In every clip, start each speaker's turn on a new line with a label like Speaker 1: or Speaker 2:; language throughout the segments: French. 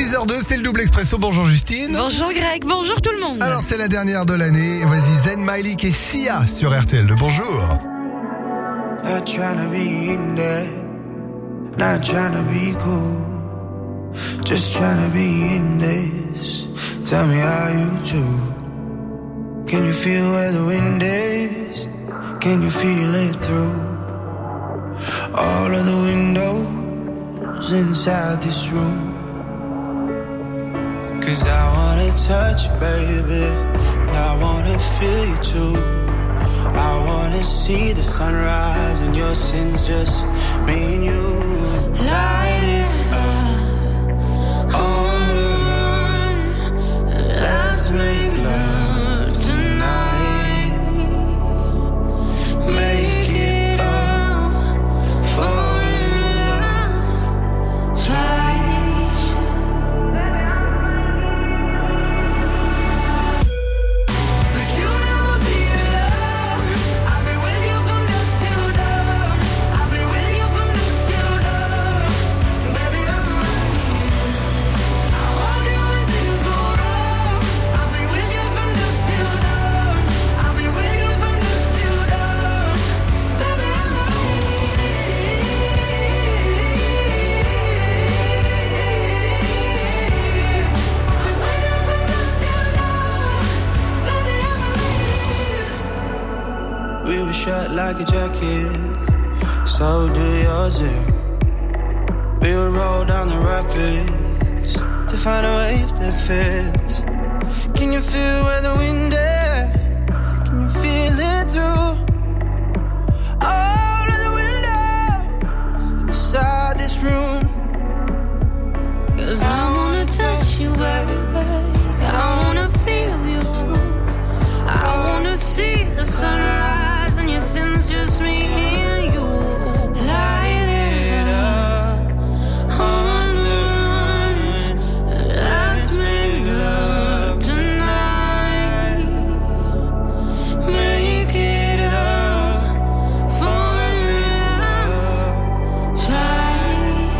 Speaker 1: 6h02, c'est le double expresso. Bonjour Justine.
Speaker 2: Bonjour Greg, bonjour tout le monde.
Speaker 1: Alors c'est la dernière de l'année. Vas-y, Zayn Malik et Sia sur RTL. Bonjour.
Speaker 3: Not tryna be in there, not tryna be cool, just tryna be in this. Tell me how you do. Can you feel where the wind is? Can you feel it through all of the windows inside this room? 'Cause I wanna touch you, baby, and I wanna feel you too. I wanna see the sunrise and your sins, just me and you. Light it up on the run. Let's make love tonight. Make it up, fall in love twice. But you never be alone. I've been with you from dusk till dawn. I've been with you from dusk till dawn. Baby, I'm right here. I want you when things go wrong. I've been with you from dusk till dawn. I've been with you from dusk till dawn. Baby, I'm right here. We were shut like a jacket, so do yours. We would roll down the rapids to find a wave that fits. Can you feel where the wind is? Can you feel it through all of the windows inside this room? 'Cause I wanna touch you, baby. I wanna feel you too. I wanna see the sunrise and your sins, just me and you. Light it up on the run. Let's make love tonight. Make it up, fall in love, try.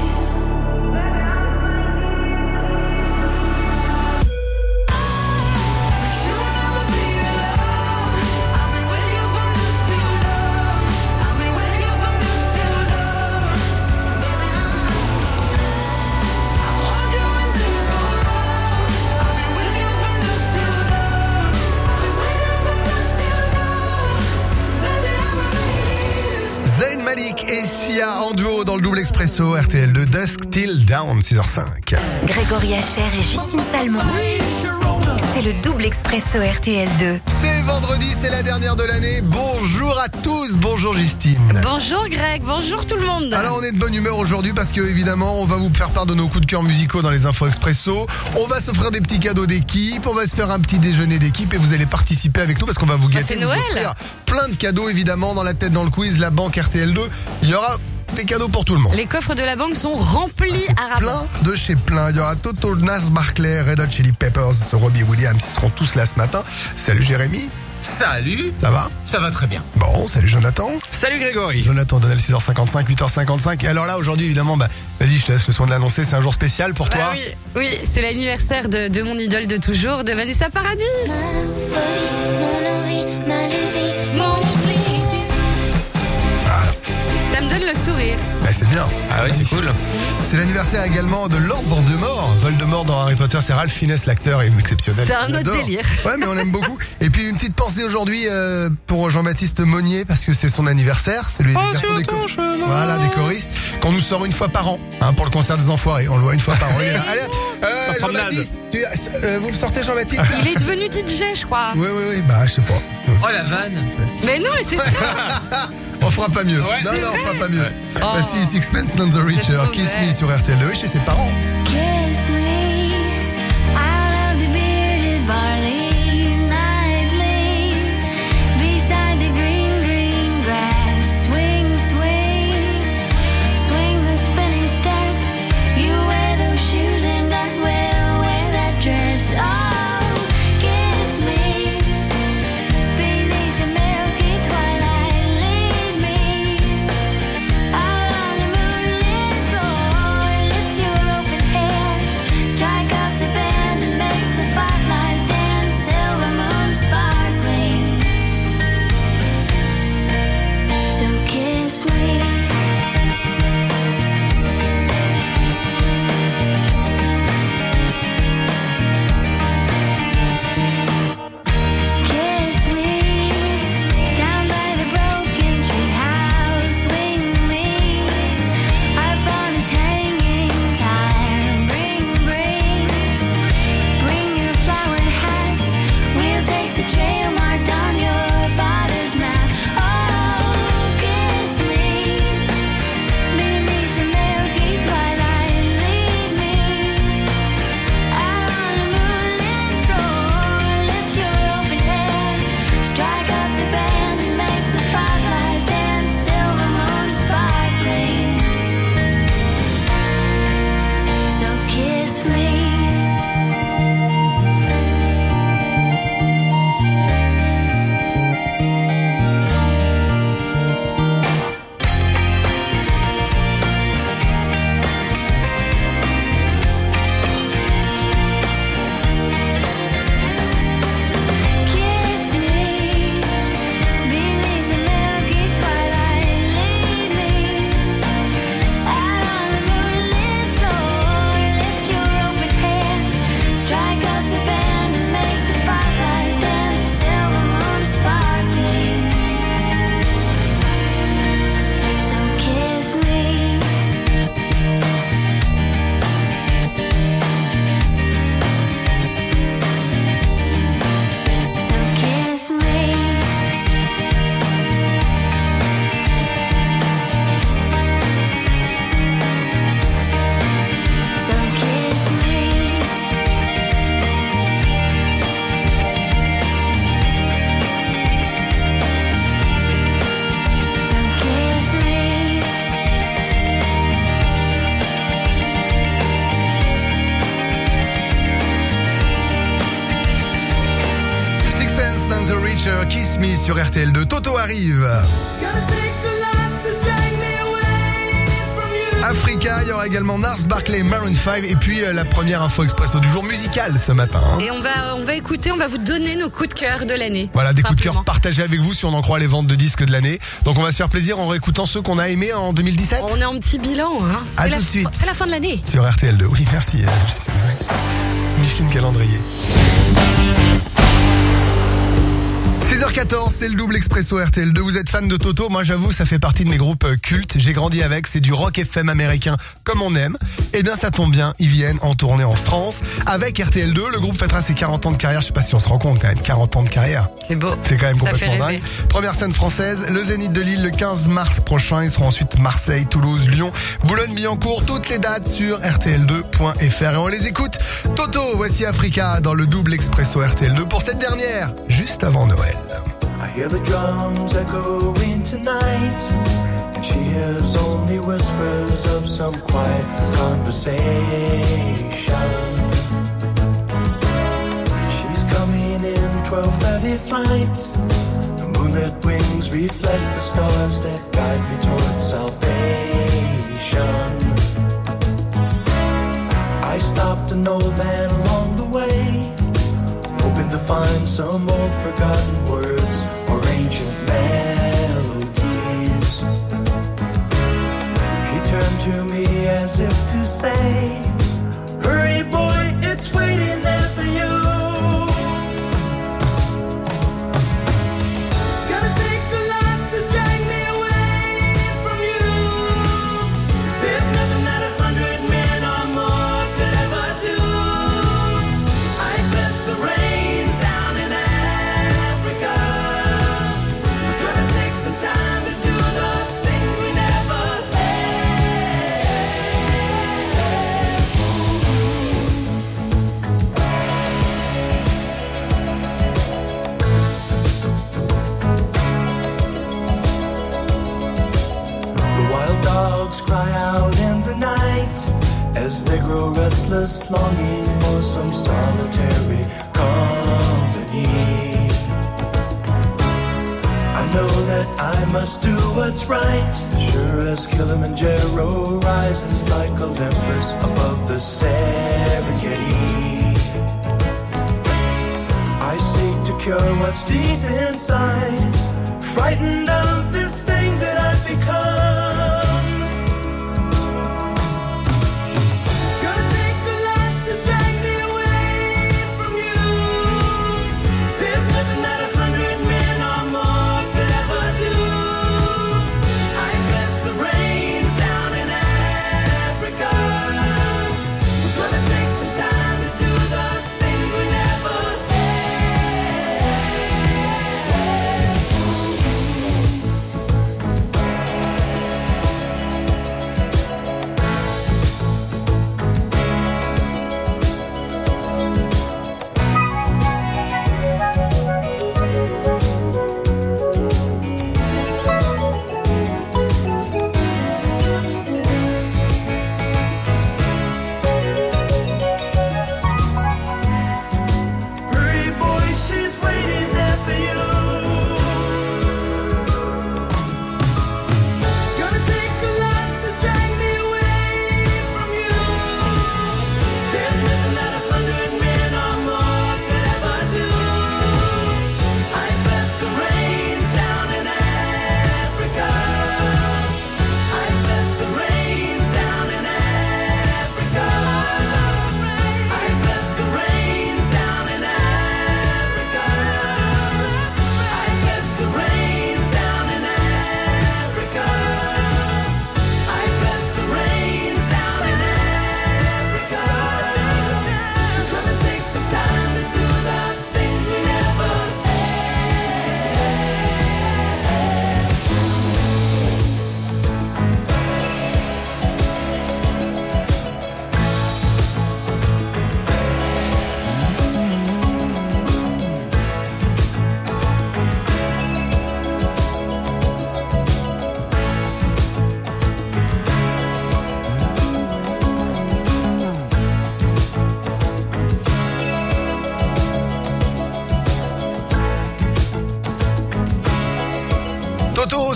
Speaker 3: But you'll never be alone. I've been with you from dusk till dawn. I've been with you from dusk till dawn. Baby, I'm right. I want you when things go wrong. I've been with you from dusk till dawn. I've been with you from dusk till dawn. Baby, I'm right.
Speaker 1: Zayn Malik et Sia en duo dans le double expresso RTL de Dusk Till Dawn, 6h05.
Speaker 4: Grégory Hacher et Justine Salmon. C'est le double expresso RTL2.
Speaker 1: C'est vendredi, c'est la dernière de l'année. Bonjour à tous, bonjour Justine.
Speaker 2: Bonjour Greg, bonjour tout le monde.
Speaker 1: Alors on est de bonne humeur aujourd'hui parce que évidemment on va vous faire part de nos coups de cœur musicaux dans les infos expresso. On va s'offrir des petits cadeaux d'équipe, on va se faire un petit déjeuner d'équipe et vous allez participer avec nous parce qu'on va vous gâter,
Speaker 2: c'est
Speaker 1: vous
Speaker 2: Noël.
Speaker 1: offrir plein de cadeaux évidemment dans la tête dans le quiz, la banque RTL2. Il y aura des cadeaux pour tout le monde.
Speaker 2: Les coffres de la banque sont remplis à ras.
Speaker 1: Plein de chez plein. Il y aura Toto, Nas Barclay, Red Hot Chili Peppers, Robbie Williams. Ils seront tous là ce matin. Salut Jérémy.
Speaker 5: Salut,
Speaker 1: Ça va?
Speaker 5: ça va très bien.
Speaker 1: Bon, salut Jonathan.
Speaker 5: Salut Grégory.
Speaker 1: Jonathan Donnel, 6h55, 8h55. Et alors là, aujourd'hui, évidemment, vas-y, je te laisse le soin de l'annoncer. C'est un jour spécial pour toi.
Speaker 2: Oui, c'est l'anniversaire de mon idole de toujours, de Vanessa Paradis. Ça me donne le sourire.
Speaker 1: C'est bien.
Speaker 5: Ah ouais, c'est cool.
Speaker 1: C'est l'anniversaire également de Lord Voldemort. Voldemort dans Harry Potter, c'est Ralph Fiennes, l'acteur, est exceptionnel.
Speaker 2: C'est un
Speaker 1: On
Speaker 2: autre
Speaker 1: adore.
Speaker 2: délire.
Speaker 1: Ouais, mais on l'aime beaucoup. Et puis une petite pensée aujourd'hui pour Jean-Baptiste Monnier parce que c'est son anniversaire. C'est lui le garçon des Voilà, des choristes qu'on nous sort une fois par an pour le concert des Enfoirés. On le voit une fois par an. Il est là. Allez, Jean-Baptiste, vous me sortez Jean-Baptiste?
Speaker 2: Il est devenu DJ, je crois.
Speaker 1: Oui, je sais pas.
Speaker 5: Oh la vanne.
Speaker 2: Mais non, mais c'est
Speaker 1: On fera pas mieux.
Speaker 5: Ouais.
Speaker 1: Non, on fera pas mieux.
Speaker 2: Oh.
Speaker 1: Voici Sixpence None the Richer,
Speaker 2: mauvais.
Speaker 1: Kiss Me sur RTL2. Oui, chez ses parents.
Speaker 6: Kiss me out of the bearded barley nightly beside the green, green grass. Swing, swing, swing the spinning step. You wear those shoes and I will wear that dress. Oh, kiss me beneath the milky twilight. Lead me out on the moonlit floor. Lift your open head.
Speaker 1: Nature, Kiss Me sur RTL2. Toto arrive. Africa, il y aura également Nars Barkley, Maroon 5 et puis la première info expresso du jour musicale ce matin.
Speaker 2: Et on va écouter, on va vous donner nos coups de cœur de l'année.
Speaker 1: Voilà, des coups de
Speaker 2: Simplement.
Speaker 1: cœur partagés avec vous si on en croit les ventes de disques de l'année. Donc on va se faire plaisir en réécoutant ceux qu'on a aimés en 2017.
Speaker 2: On est en petit bilan. Hein.
Speaker 1: À
Speaker 2: C'est
Speaker 1: tout
Speaker 2: la
Speaker 1: de suite.
Speaker 2: C'est la fin de l'année.
Speaker 1: Sur RTL2, oui merci Justine. Micheline Calendrier. 6h14, c'est le double expresso RTL2. Vous êtes fan de Toto? Moi j'avoue, ça fait partie de mes groupes cultes. J'ai grandi avec, c'est du rock FM américain comme on aime. Eh bien ça tombe bien, ils viennent en tournée en France avec RTL2. Le groupe fêtera ses 40 ans de carrière. Je sais pas si on se rend compte quand même, 40 ans de carrière.
Speaker 2: C'est beau.
Speaker 1: C'est quand même
Speaker 2: Ça fait
Speaker 1: complètement
Speaker 2: rêver.
Speaker 1: dingue. Première scène française, le Zénith de Lille le 15 mars prochain. Ils seront ensuite Marseille, Toulouse, Lyon, Boulogne-Billancourt. Toutes les dates sur rtl2.fr. Et on les écoute. Toto, voici Africa dans le double expresso RTL2 pour cette dernière, juste avant Noël.
Speaker 7: I hear the drums echoing tonight, and she hears only whispers of some quiet conversation. She's coming in 12:30 flight. The moonlit wings reflect the stars that guide me towards salvation. I stopped an old man along the way, hoping to find some old forgotten words or ancient melodies. He turned to me as if to say, hurry boy, it's waiting there for you. Gonna take a lot to drag me away from you. There's nothing that 100 men or more could ever do. I bless the rains down in Africa. We're gonna take some time to do the things we never had. The wild dogs cry out in the night as they grow restless, longing for some solitary company. I know that I must do what's right, sure as Kilimanjaro rises like Olympus above the Serengeti. I seek to cure what's deep inside, frightened of this thing that I've become. Gonna take a lot to drag me away from you. There's nothing that 100 men or more could ever do. I bless the rains down in Africa. We're gonna take some time to do the things we never had.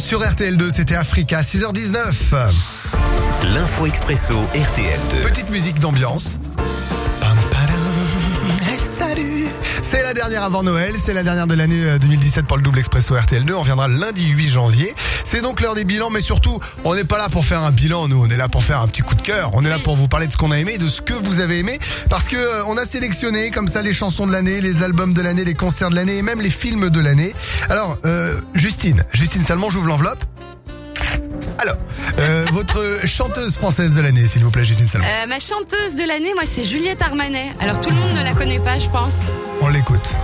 Speaker 1: sur RTL2, c'était Africa, 6h19.
Speaker 8: L'info expresso RTL2.
Speaker 1: Petite musique d'ambiance. Pam, padam. Hey, salut. C'est la dernière avant Noël, c'est la dernière de l'année 2017 pour le double expresso RTL2. On viendra le lundi 8 janvier. C'est donc l'heure des bilans, mais surtout, on n'est pas là pour faire un bilan, nous. On est là pour faire un petit coup de cœur. On est là pour vous parler de ce qu'on a aimé, de ce que vous avez aimé. Parce que on a sélectionné comme ça les chansons de l'année, les albums de l'année, les concerts de l'année et même les films de l'année. Alors, Justine Salmon, j'ouvre l'enveloppe. Alors, votre chanteuse française de l'année, s'il vous plaît, Justine Salmon.
Speaker 2: Ma chanteuse de l'année, moi, c'est Juliette Armanet. Alors, tout le monde ne la connaît pas, je pense.
Speaker 1: On l'écoute.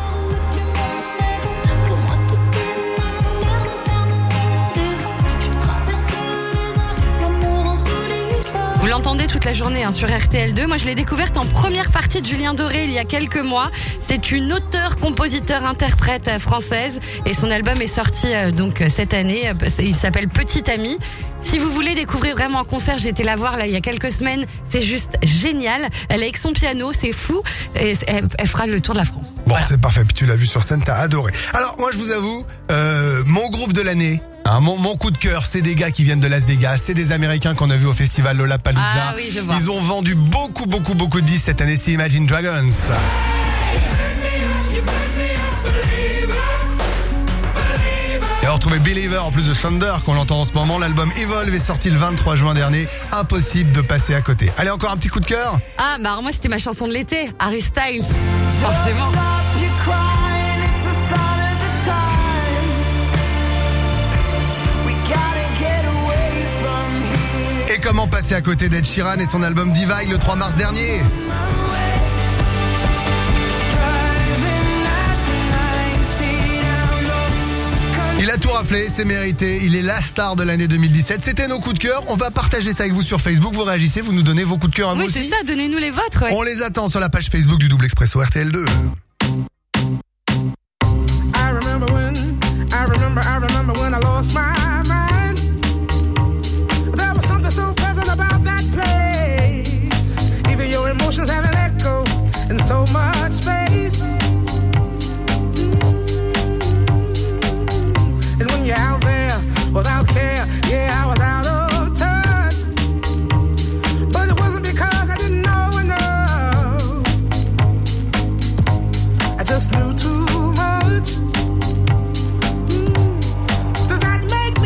Speaker 2: Vous l'entendez toute la journée sur RTL2. Moi, je l'ai découverte en première partie de Julien Doré il y a quelques mois. C'est une auteure, compositeur, interprète française et son album est sorti donc cette année. Il s'appelle Petite Amie. Si vous voulez découvrir vraiment en concert, j'ai été la voir là il y a quelques semaines. C'est juste génial. Elle est avec son piano, c'est fou. Et elle fera le tour de la France.
Speaker 1: Bon,
Speaker 2: Voilà.
Speaker 1: c'est parfait. Puis tu l'as vu sur scène, t'as adoré. Alors, moi, je vous avoue, mon groupe de l'année, mon coup de cœur, c'est des gars qui viennent de Las Vegas. C'est des Américains qu'on a vus au festival Lollapalooza.
Speaker 2: Ah oui, je vois.
Speaker 1: Ils ont vendu beaucoup de disques cette année. C'est Imagine Dragons. Et on retrouvait Believer en plus de Thunder qu'on entend en ce moment. L'album Evolve est sorti le 23 juin dernier. Impossible de passer à côté. Allez, encore un petit coup de cœur.
Speaker 2: Ah, bah alors moi, c'était ma chanson de l'été. Harry Styles. Forcément.
Speaker 7: Stop your crying, it's a sign of the times. We gotta get away from here.
Speaker 1: Et comment passer à côté d'Ed Sheeran et son album Divide le 3 mars dernier.
Speaker 7: Driving at 19 and I'm
Speaker 1: Il a tout raflé, c'est mérité. Il est la star de l'année 2017. C'était nos coups de cœur. On va partager ça avec vous sur Facebook. Vous réagissez, vous nous donnez vos coups de cœur à vous
Speaker 2: Oui,
Speaker 1: aussi.
Speaker 2: c'est ça. Donnez-nous les vôtres. Ouais.
Speaker 1: On les attend sur la page Facebook du Double Expresso RTL2.
Speaker 9: I remember when I lost my mind. There was something so pleasant about that place. Even your emotions have an echo in so much space. And when you're out there without care, yeah, I was out of touch. But it wasn't because I didn't know enough. I just knew too much. Does that make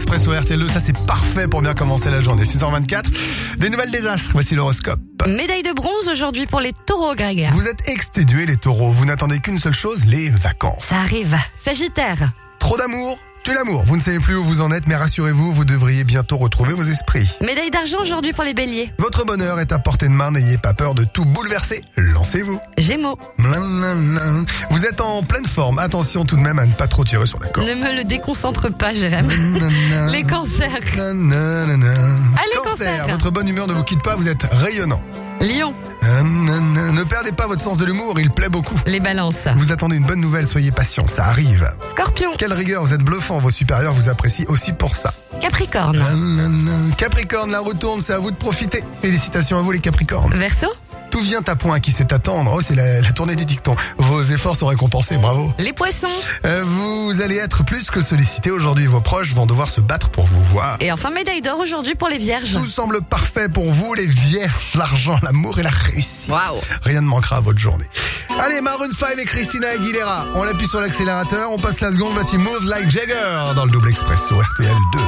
Speaker 1: Expresso RTL2, ça c'est parfait pour bien commencer la journée. 6h24, des nouvelles désastres, voici l'horoscope.
Speaker 2: Médaille de bronze aujourd'hui pour les taureaux, Greg.
Speaker 1: Vous êtes exténués les taureaux, vous n'attendez qu'une seule chose, les vacances.
Speaker 2: Ça arrive. Sagittaire.
Speaker 1: Trop d'amour, tue l'amour. Vous ne savez plus où vous en êtes, mais rassurez-vous, vous devriez bientôt retrouver vos esprits.
Speaker 2: Médaille d'argent aujourd'hui pour les béliers.
Speaker 1: Votre bonheur est à portée de main, n'ayez pas peur de tout bouleverser. Lancez-vous.
Speaker 2: Gémeaux.
Speaker 1: Vous êtes en pleine forme, attention tout de même à ne pas trop tirer sur la corde.
Speaker 2: Ne me le déconcentre pas, Jérém. Les cancers.
Speaker 1: Allez,
Speaker 2: cancer.
Speaker 1: Votre bonne humeur ne vous quitte pas, vous êtes rayonnant.
Speaker 2: Lion.
Speaker 1: Ne perdez pas votre sens de l'humour, il plaît beaucoup.
Speaker 2: Les balances.
Speaker 1: Vous attendez une bonne nouvelle, soyez patient, ça arrive.
Speaker 2: Scorpion.
Speaker 1: Quelle rigueur, vous êtes bluffant, vos supérieurs vous apprécient aussi pour ça.
Speaker 2: Capricorne.
Speaker 1: Capricorne, la roue tourne, c'est à vous de profiter. Félicitations à vous les Capricornes.
Speaker 2: Verseau.
Speaker 1: Tout vient à point, qui sait attendre. Oh, c'est la tournée des dictons. Vos efforts sont récompensés, bravo.
Speaker 2: Les poissons.
Speaker 1: Vous allez être plus que sollicités aujourd'hui. Vos proches vont devoir se battre pour vous voir.
Speaker 2: Et enfin, médaille d'or aujourd'hui pour les vierges.
Speaker 1: Tout semble parfait pour vous, les vierges. L'argent, l'amour et la réussite.
Speaker 2: Waouh.
Speaker 1: Rien ne manquera à votre journée. Allez, Maroon 5 et Christina Aguilera. On appuie sur l'accélérateur, on passe la seconde. Voici Move Like Jagger dans le double expresso RTL 2.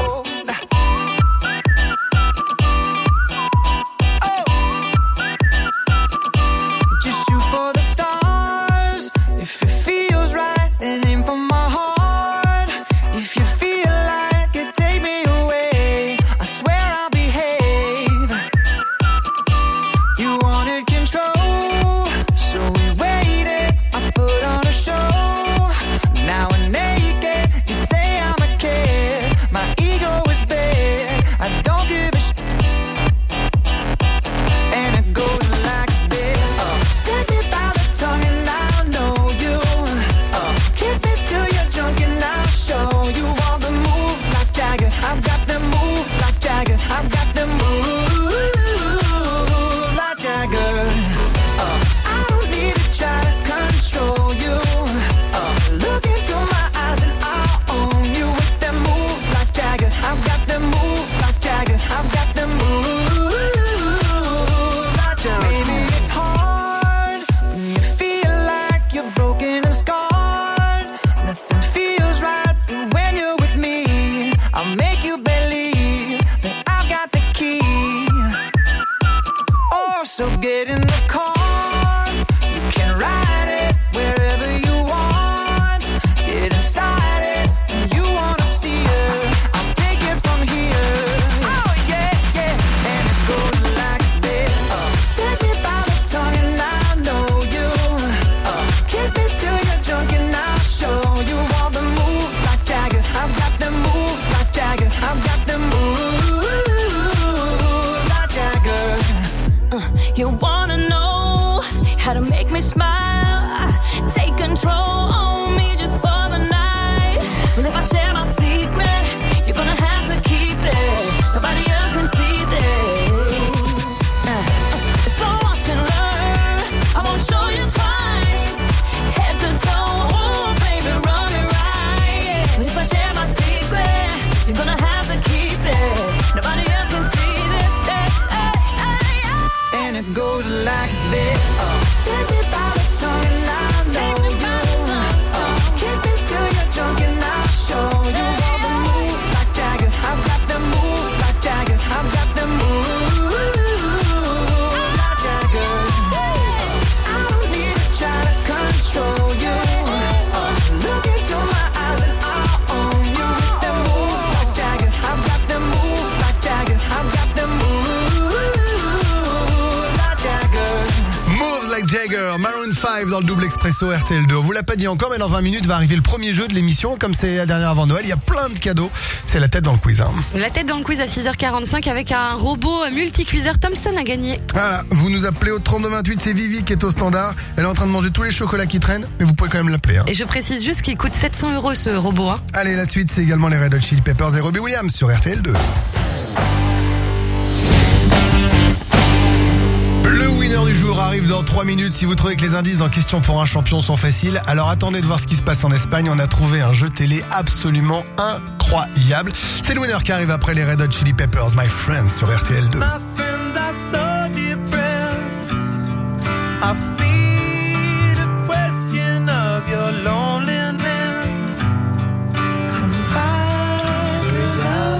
Speaker 3: Just shoot for the stars. If it feels right, then aim for my heart. If you feel like it, take me away. I swear I'll behave. You wanted control, so we waited. I put on a show. Now we're naked. You say I'm a kid. My ego is big. I don't give a shit. And it goes like this. Take me by the tongue and I'll know you. Kiss me till you're drunk and I'll show you all the moves like Jagger. I've got the moves like Jagger. I've got the moves like Jagger. I don't need to try to control you. Look into my eyes and I'll own you with the moves like Jagger. I've got the moves like Jagger. I've got the moves like Jagger. Maybe it's hard when you feel like you're broken and scarred. Nothing feels right, but when you're with me, I'll make you believe that I've got the key. Oh, so get in the car. You can ride it wherever you want. Get inside it when you wanna steer. I'll take it from here. Oh yeah, yeah. And it goes like this. Take me by the tongue and I'll know you. Kiss me till you're drunk and I'll show you all the moves like Jagger. I've got the moves like Jagger. I've got the moves like Jagger.
Speaker 6: You wanna know how to make me smile? Take control on me just for the night. But if I share my secret, you're gonna have to keep it. Nobody else can see this. So watch and learn. I won't show you twice. Head to toe, ooh, baby, run it right. But if I share my secret, you're gonna have to keep it. Nobody else can see this.
Speaker 3: And it goes like this. Take me by the tongue and I'll know you. Kiss me till you're drunk and I'll show you all the moves like Jagger. I've got the moves like Jagger. I've got the moves like Jagger. I don't need to try to control you. Look into my eyes and I'll own you with the moves like Jagger. I've got the moves like Jagger. I've got the moves like Jagger.
Speaker 1: Move Like Jagger, Maroon 5 dans le double expresso RTL2. On vous l'a pas dit encore, mais dans 20 minutes va arriver le premier jeu de l'émission. Comme c'est la dernière avant Noël, il y a plein de cadeaux. C'est la tête dans le quiz. Hein.
Speaker 2: La tête dans le quiz à 6h45 avec un robot multicuiseur Thomson à gagner.
Speaker 1: Voilà, vous nous appelez au 3228, c'est Vivi qui est au standard. Elle est en train de manger tous les chocolats qui traînent, mais vous pouvez quand même l'appeler. Hein.
Speaker 2: Et je précise juste qu'il coûte 700 € ce robot. Hein.
Speaker 1: Allez, la suite, c'est également les Red Hot Chili Peppers et Robbie Williams sur RTL2. Le winner du jour arrive dans 3 minutes. Si vous trouvez que les indices dans Question pour un champion sont faciles, alors attendez de voir ce qui se passe en Espagne. On a trouvé un jeu télé absolument incroyable. C'est le winner qui arrive après les Red Hot Chili Peppers, My Friends sur RTL2.
Speaker 7: My friends are so depressed. I feel a question of your loneliness. Come by, 'cause I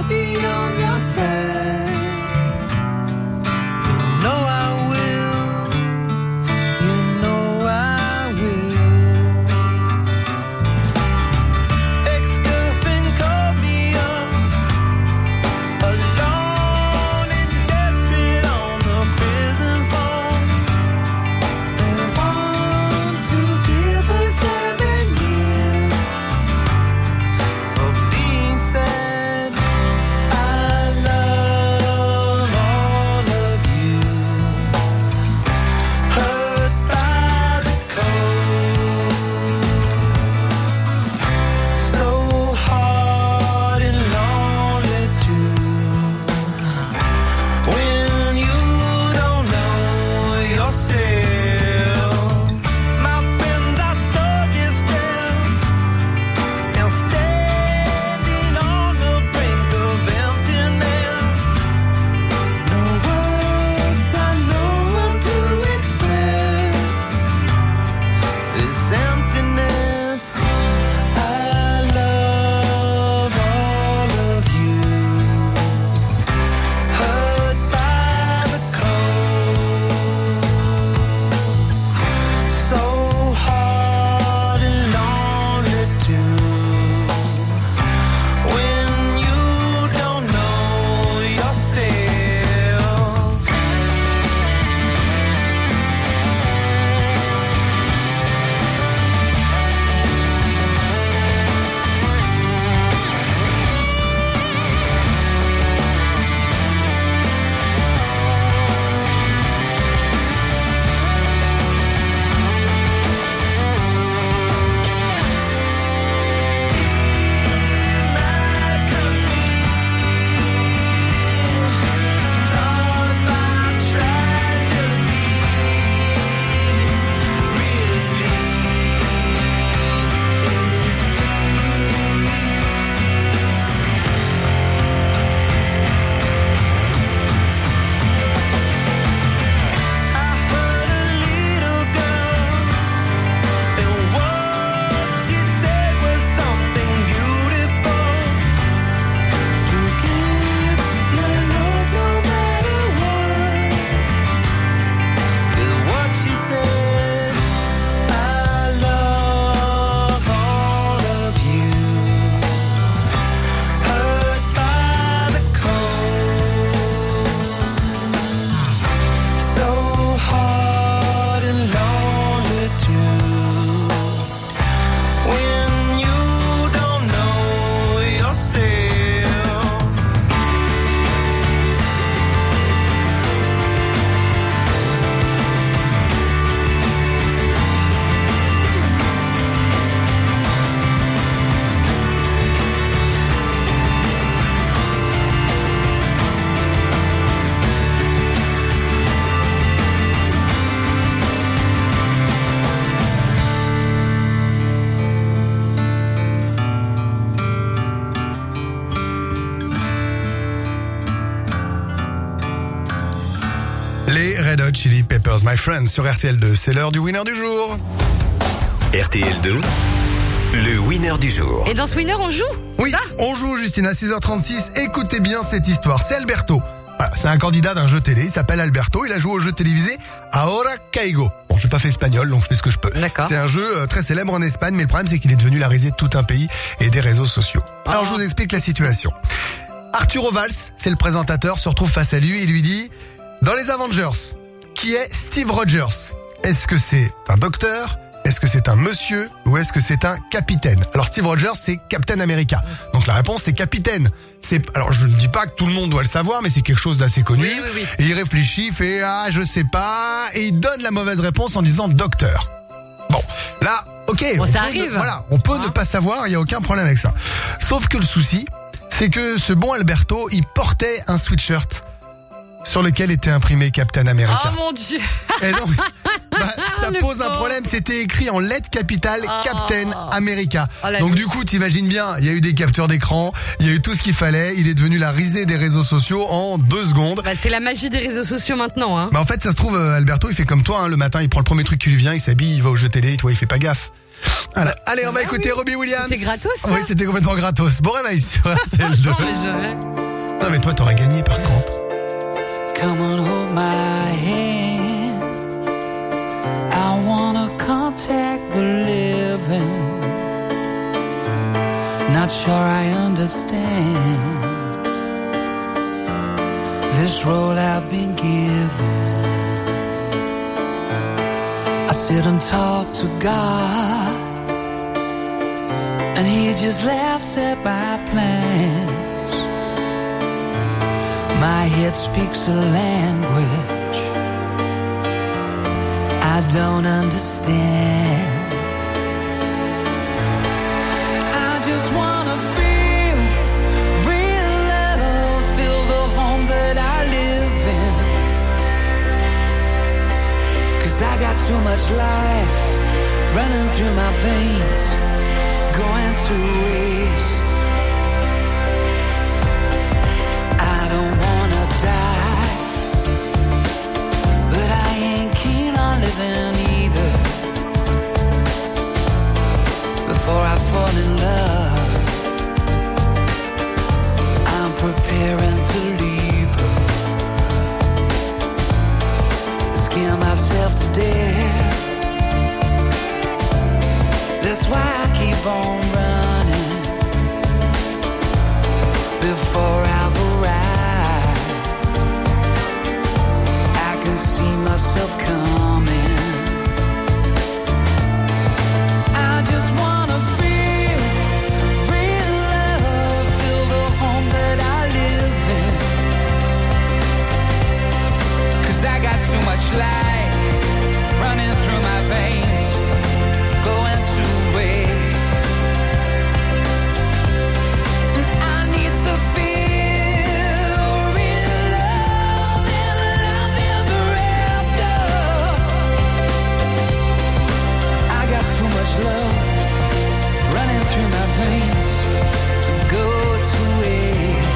Speaker 1: Red Hot Chili Peppers, My Friend, sur RTL2. C'est l'heure du winner du jour.
Speaker 8: RTL2, le winner du jour.
Speaker 2: Et dans ce winner, on joue?
Speaker 1: Oui, on joue, Justine, à 6h36. Écoutez bien cette histoire. C'est Alberto. Voilà, c'est un candidat d'un jeu télé. Il s'appelle Alberto. Il a joué au jeu télévisé Ahora Caigo. Bon, j'ai pas fait espagnol, donc je fais ce que je peux.
Speaker 2: D'accord.
Speaker 1: C'est un jeu très célèbre en Espagne, mais le problème, c'est qu'il est devenu la risée de tout un pays et des réseaux sociaux. Alors, je vous explique la situation. Arturo Valls, c'est le présentateur, se retrouve face à lui et lui dit: dans les Avengers, qui est Steve Rogers? Est-ce que c'est un docteur? Est-ce que c'est un monsieur ou est-ce que c'est un capitaine? Alors Steve Rogers, c'est Captain America. Donc la réponse, c'est capitaine. Alors je ne dis pas que tout le monde doit le savoir, mais c'est quelque chose d'assez connu.
Speaker 2: Oui.
Speaker 1: Et il réfléchit, il fait je sais pas, et il donne la mauvaise réponse en disant docteur. Bon, là, ok.
Speaker 2: Bon, ça arrive.
Speaker 1: On peut ne pas savoir, il y a aucun problème avec ça. Sauf que le souci, c'est que ce bon Alberto, il portait un sweatshirt sur lequel était imprimé Captain America.
Speaker 2: Oh mon Dieu.
Speaker 1: Et donc, ça
Speaker 2: Le
Speaker 1: pose un
Speaker 2: pauvre.
Speaker 1: problème. C'était écrit en lettres capitales Captain America.
Speaker 2: Oh, la
Speaker 1: Donc
Speaker 2: vie.
Speaker 1: du coup, t'imagines bien, il y a eu des captures d'écran, il y a eu tout ce qu'il fallait. Il est devenu la risée des réseaux sociaux en 2 secondes.
Speaker 2: Bah, c'est la magie des réseaux sociaux maintenant, hein.
Speaker 1: En fait, ça se trouve, Alberto, il fait comme toi. Le matin, il prend le premier truc qui lui vient, il s'habille, il va au jeu télé, toi, il fait pas gaffe. Voilà. Allez, on va écouter Robbie Williams.
Speaker 2: C'était gratos, ça.
Speaker 1: Oui, c'était complètement gratos. Bon réveil sur RTL2.
Speaker 2: Non, mais jamais.
Speaker 1: Non mais toi, t'aurais gagné par contre.
Speaker 10: Come on, hold my hand. I wanna contact the living. Not sure I understand this role I've been given. I sit and talk to God, and He just laughs at my plans. My head speaks a language I don't understand. I just wanna feel real love, feel the home that I live in. 'Cause I got too much life running through my veins, going to waste. I don't wanna die, but I ain't keen on living either. Before I fall in love, I'm preparing to leave her. Scare myself to death. That's why I keep on running before I've arrived. I can see myself coming. I just wanna feel real love, feel the home that I live in. 'Cause I got too much life running through my veins, going to waste. And I need to feel real love and love ever after. I got too much love running through my veins to go to waste.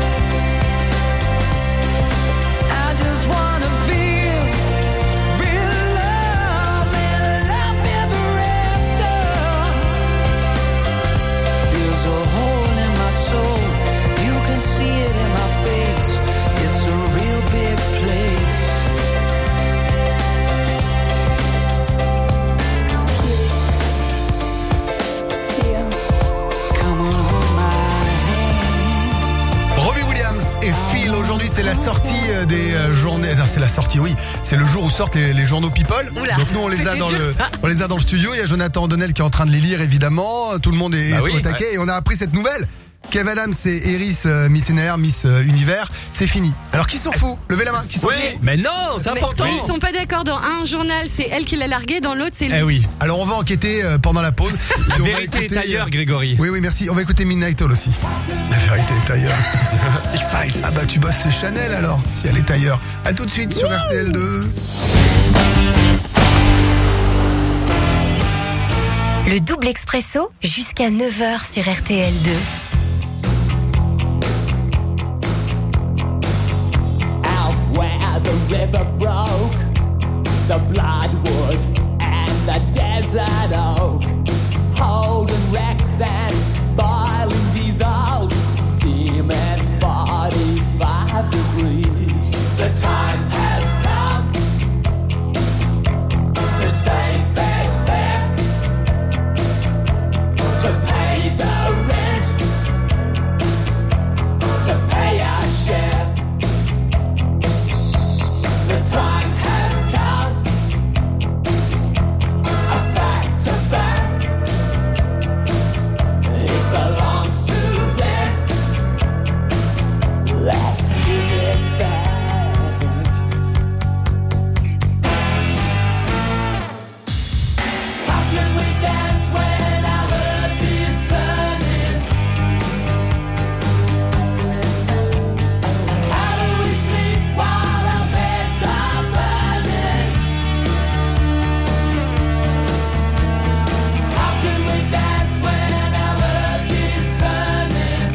Speaker 10: I just wanna feel real love and love ever after. There's a hole in my soul, you can see it in my face. It's a real big place. Come on, hold my hand.
Speaker 1: Robbie Williams et Phil, aujourd'hui c'est la sortie des journées. Non, c'est la sortie, oui. C'est le jour où sortent les journaux People.
Speaker 2: Oula,
Speaker 1: Donc nous on les a
Speaker 2: c'était
Speaker 1: dans
Speaker 2: dur, ça.
Speaker 1: on les a dans le studio. Il y a Jonathan O'Donnell qui est en train de les lire évidemment. Tout le monde est
Speaker 5: oui,
Speaker 1: au taquet et on a appris cette nouvelle. Kev Adams et Iris Mittener, Miss Univers, c'est fini. Alors qui s'en fout? Levez la main, qui s'en fout?
Speaker 5: Mais non, c'est
Speaker 2: Mais
Speaker 5: important.
Speaker 2: ils sont pas d'accord. Dans un journal, c'est elle qui l'a largué. Dans l'autre, c'est lui.
Speaker 5: Eh oui.
Speaker 1: Alors on va enquêter pendant la pause.
Speaker 5: La
Speaker 1: Et on va
Speaker 5: vérité est
Speaker 1: écouter,
Speaker 5: ailleurs, Grégory.
Speaker 1: Oui, merci. On va écouter Midnight Oil aussi. La vérité est ailleurs. X-Files. Ah bah tu bosses chez Chanel alors, si elle est ailleurs. À tout de suite sur RTL2.
Speaker 4: Le double expresso jusqu'à 9h sur RTL2.
Speaker 10: Out where the river flows, the bloodwood and the desert oak, holding wrecks and boiling diesels, steaming 45 degrees. The time has come to save fair's fair, to pay the rent, to pay our share. The time has come, a fact's a fact, it belongs to them, let's give it back. How can we dance when our earth is turning? How do we sleep while our beds are burning? How can we dance when our earth is turning?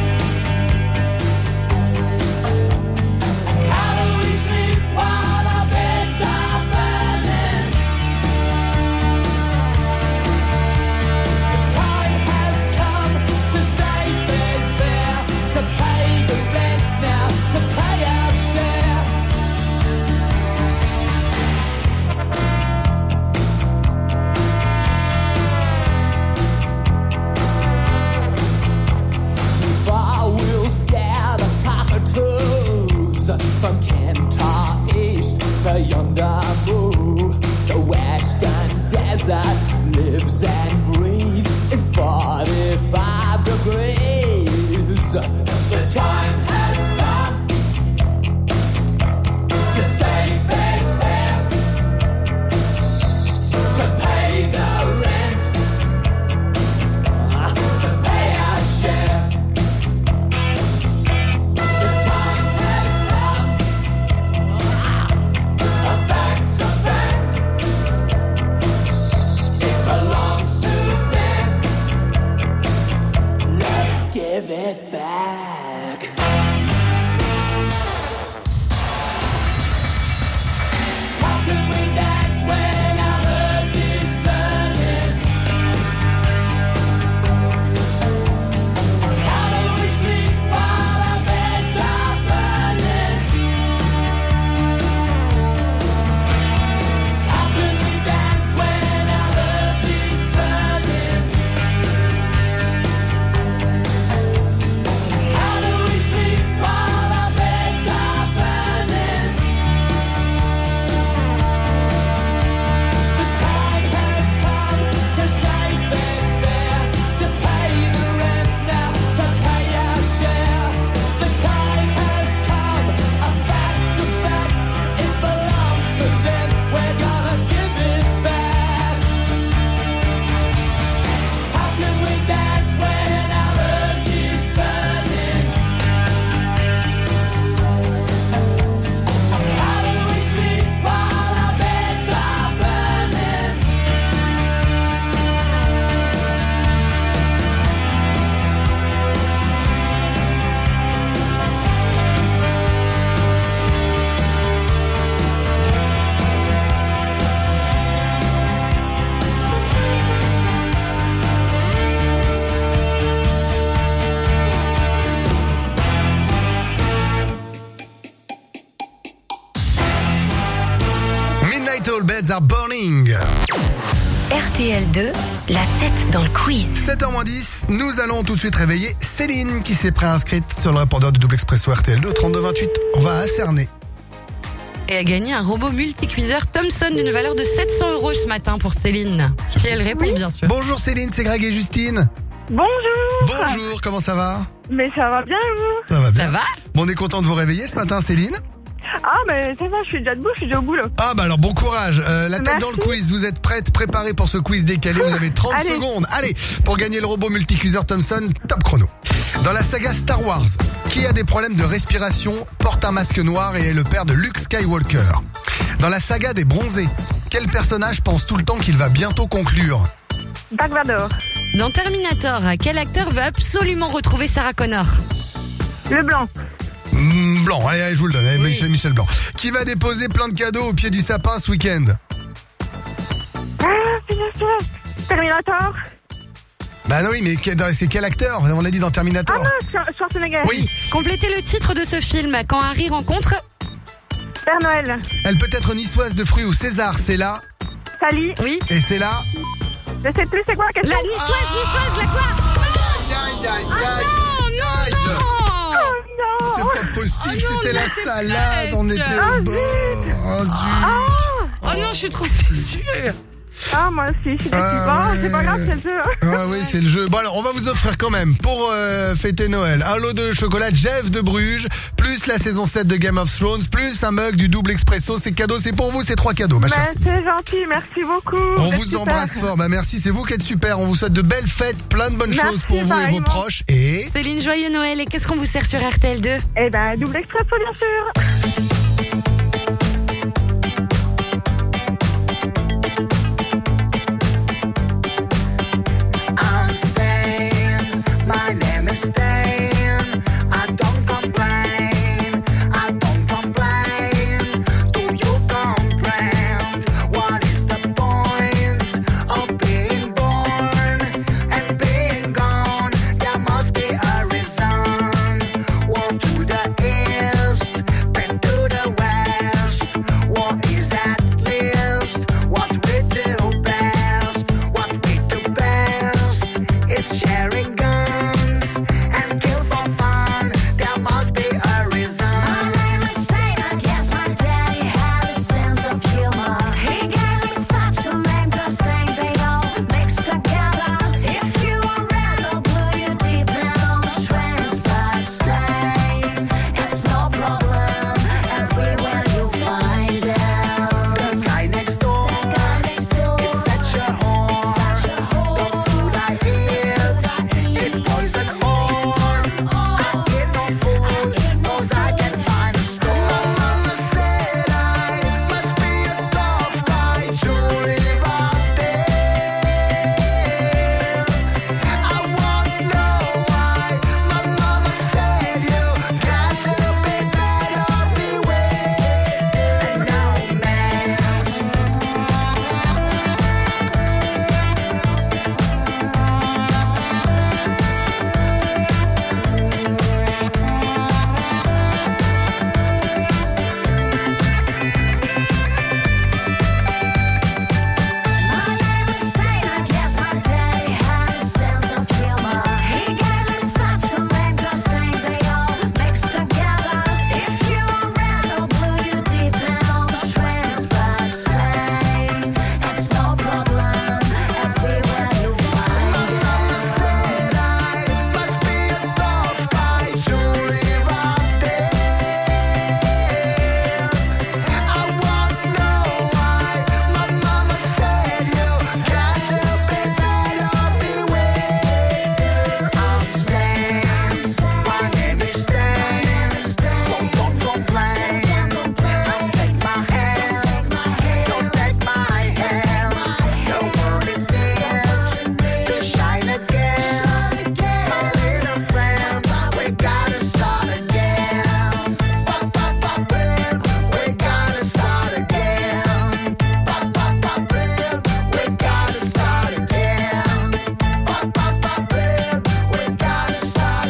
Speaker 10: How do we sleep while our beds are burning? The time has come to save fair's fair, to pay the rent now, to pay our share. Far we'll scare the cockatoos from Kentar East to yonder Boo. The western desert lives and breathes in 45 degrees. The time has come to save fair's fair, to pay the rent, to pay our share. The time has come, a fact's a fact, it belongs to them, let's give it back. How can we dance when our earth is turning? How do we sleep while our beds are burning? How can we dance when our earth is turning? How do we sleep while our beds are burning? The time has come to save fair's fair, to pay the rent now, to pay our share. The time has come, a fact's a fact, it belongs to them, we're gonna give it back. How can we dance when our earth is turning? How do we sleep while our beds are burning?
Speaker 1: Midnight All Beds Are Burning.
Speaker 4: RTL 2, la tête dans le quiz.
Speaker 1: 7h10, nous allons tout de suite réveiller Céline qui s'est préinscrite sur le répondeur du double expresso RTL 2 au 3228. On va à Cernay.
Speaker 2: Et a gagné un robot multicuiseur Thomson d'une valeur de 700 € ce matin pour Céline. Si elle répond, bien sûr.
Speaker 1: Bonjour Céline, c'est Greg et Justine.
Speaker 11: Bonjour.
Speaker 1: Bonjour, comment ça va?
Speaker 11: Mais ça va bien et vous?
Speaker 1: Ça va bien.
Speaker 2: Ça va?
Speaker 1: Bon, on est content de vous réveiller ce matin Céline.
Speaker 11: Ah mais ça va, je suis déjà debout, je suis déjà au boulot.
Speaker 1: Ah bah alors bon courage. La tête
Speaker 11: Merci.
Speaker 1: dans le quiz, vous êtes prête, préparée pour ce quiz décalé, vous avez 30
Speaker 11: Allez.
Speaker 1: secondes. Allez, pour gagner le robot multicuiseur Thomson, top chrono. Dans la saga Star Wars, qui a des problèmes de respiration, porte un masque noir et est le père de Luke Skywalker. Dans la saga des bronzés, quel personnage pense tout le temps qu'il va bientôt conclure?
Speaker 11: Dark Vador.
Speaker 2: Dans Terminator, quel acteur veut absolument retrouver Sarah Connor?
Speaker 11: Le blanc.
Speaker 1: Blanc, allez, je vous le donne, allez, Michel Blanc. Qui va déposer plein de cadeaux au pied du sapin ce week-end?
Speaker 11: Ah, bien sûr. Terminator.
Speaker 1: Bah non, oui, mais c'est quel acteur? On a dit dans Terminator.
Speaker 11: Ah non, Schwarzenegger.
Speaker 1: Oui.
Speaker 2: Complétez le titre de ce film. Quand Harry rencontre...
Speaker 11: Père Noël.
Speaker 1: Elle peut être niçoise de fruits ou César, c'est là.
Speaker 11: Sally.
Speaker 2: Oui.
Speaker 1: Et c'est là.
Speaker 11: Je sais plus c'est quoi la question.
Speaker 2: La niçoise, la quoi?
Speaker 1: Aïe, aïe, aïe, aïe.
Speaker 11: Oh non.
Speaker 1: C'est pas possible,
Speaker 2: Oh non,
Speaker 1: c'était
Speaker 2: on
Speaker 1: la
Speaker 2: était
Speaker 1: salade, on était
Speaker 11: Ah,
Speaker 1: au bord. Oh zut.
Speaker 2: Oh non, je suis trop déçue.
Speaker 11: Ah, moi aussi, je suis déçue. Bon, c'est pas grave, c'est le jeu.
Speaker 1: Ah oui, c'est le jeu. Bon alors, on va vous offrir quand même, pour fêter Noël, un lot de chocolat Jeff de Bruges, plus la saison 7 de Game of Thrones, plus un mug du double expresso. C'est cadeau, c'est pour vous, c'est 3 cadeaux, ma chère.
Speaker 11: C'est gentil, merci beaucoup.
Speaker 1: On
Speaker 11: C'est
Speaker 1: vous
Speaker 11: super.
Speaker 1: embrasse fort. Bah merci, c'est vous qui êtes super. On vous souhaite de belles fêtes, plein de bonnes
Speaker 11: Merci,
Speaker 1: choses pour vous et vos
Speaker 11: pareillement.
Speaker 1: proches. Et
Speaker 2: Céline, joyeux Noël. Et qu'est-ce qu'on vous sert sur RTL2?
Speaker 11: Eh ben, double expresso, bien sûr.
Speaker 9: I'm Stan, my name is Stan. I don't complain, I don't complain. Do you comprehend? What is the point of being born and being gone? There must be a reason. Walk to the east, bend to the west. What is at least what we do best? What we do best is sharing guns and kill for fun. There must be a reason. My name is Stan. I guess my daddy had a sense of humor. He gave me such a name 'cause things they all mixed together. If you are red or blue, you depend on the trends, but stains. It's no problem. Everywhere you find them. The guy next door is such a whore. The food I eat is poison ore. I get no food, 'cause I can find a store. My mama said I must be a tough guy to live out there. I won't know why. My mama said you got to be better, beware. And now, man. My name is Stan. I guess my daddy had a sense of humor. He gave me such a name 'cause things they all mixed together. If you are red or blue, you depend on the trends, but stains. It's no problem. Everywhere you find. My mama said I must be a tough guy to live out there. I won't know why. My mama said you got to be better, beware. I'm Stan. My name is Stan. So don't complain. Don't take my hand. Don't take my hand. The world it needs to shine again. My little friend, we gotta start again. We gotta start again. We gotta start again. We gotta start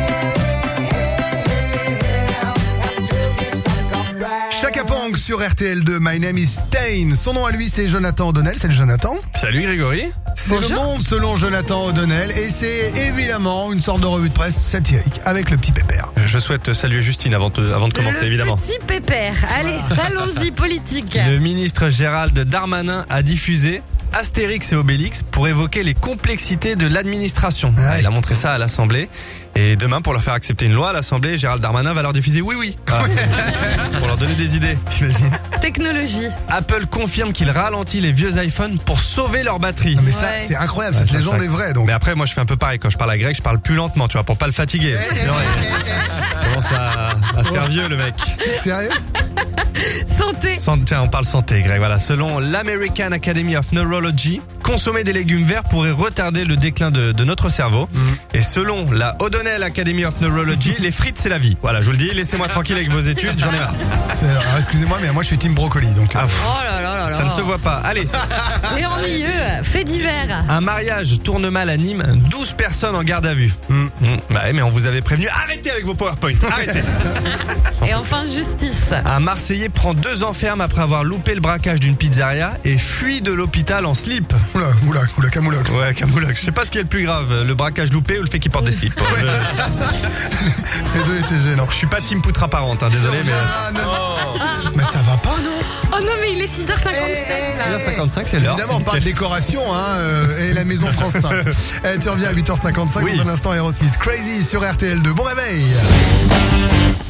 Speaker 9: again.
Speaker 1: Chaka Pong sur RTL2, My Name is Stain. Son nom à lui, c'est Jonathan O'Donnell. Salut Jonathan.
Speaker 5: Salut Grégory.
Speaker 1: C'est le monde selon Jonathan O'Donnell. Et c'est évidemment une sorte de revue de presse satirique avec le petit pépère.
Speaker 5: Je souhaite saluer Justine avant de commencer,
Speaker 2: Le
Speaker 5: évidemment.
Speaker 2: petit pépère. Allez, allons-y, politique.
Speaker 5: Le ministre Gérald Darmanin a diffusé Astérix et Obélix pour évoquer les complexités de l'administration.
Speaker 1: Ouais.
Speaker 5: Il a montré ça à l'Assemblée. Et demain, pour leur faire accepter une loi à l'Assemblée, Gérald Darmanin va leur diffuser oui. Voilà. Pour leur donner des idées.
Speaker 1: T'imagines?
Speaker 2: Technologie.
Speaker 5: Apple confirme qu'il ralentit les vieux iPhones pour sauver leur batterie.
Speaker 1: Non mais ça,
Speaker 2: Ouais.
Speaker 1: c'est incroyable.
Speaker 5: Ouais,
Speaker 1: Cette
Speaker 5: ça,
Speaker 1: légende
Speaker 5: ça-
Speaker 1: est vraie donc.
Speaker 5: Mais après, moi, je fais un peu pareil. Quand je parle à Greg, je parle plus lentement, tu vois, pour pas le fatiguer. Sinon, il commence à se faire vieux, le mec.
Speaker 1: Sérieux?
Speaker 2: Santé.
Speaker 5: Tiens, on parle santé, Greg. Voilà, selon l'American Academy of Neurology, consommer des légumes verts pourrait retarder le déclin de notre cerveau. Et selon la O'Donnell Academy of Neurology, les frites c'est la vie. Voilà, je vous le dis, laissez-moi tranquille avec vos études, j'en ai marre.
Speaker 1: Alors, excusez-moi, mais moi je suis team brocoli, donc.
Speaker 5: Ah,
Speaker 2: Oh là là là là.
Speaker 5: ça ne se voit pas. Allez,
Speaker 2: C'est ennuyeux. Fait divers.
Speaker 5: un mariage tourne mal à Nîmes, 12 personnes en garde à vue. Bah ouais, mais on vous avait prévenu, arrêtez avec vos PowerPoint, arrêtez.
Speaker 2: Et enfin, justice.
Speaker 5: Un Marseillais prend 2 ans ferme après avoir loupé le braquage d'une pizzeria et fuit de l'hôpital en slip.
Speaker 1: Oula, camoulox.
Speaker 5: Ouais, camoulox. Je sais pas ce qui est le plus grave, le braquage loupé ou le fait qu'il porte des slips.
Speaker 1: Les deux étaient gênants.
Speaker 5: Je suis pas team poutre apparente, hein, désolé, mais...
Speaker 1: Mais ça va pas, non?
Speaker 2: Oh non, mais il est 6h57. là.
Speaker 5: 6h55, c'est l'heure.
Speaker 1: Évidemment, on parle décoration, hein, et la maison France 5. Tu reviens à 8h55,
Speaker 5: Oui.
Speaker 1: dans un instant Aerosmith. Crazy sur RTL2. Bon réveil!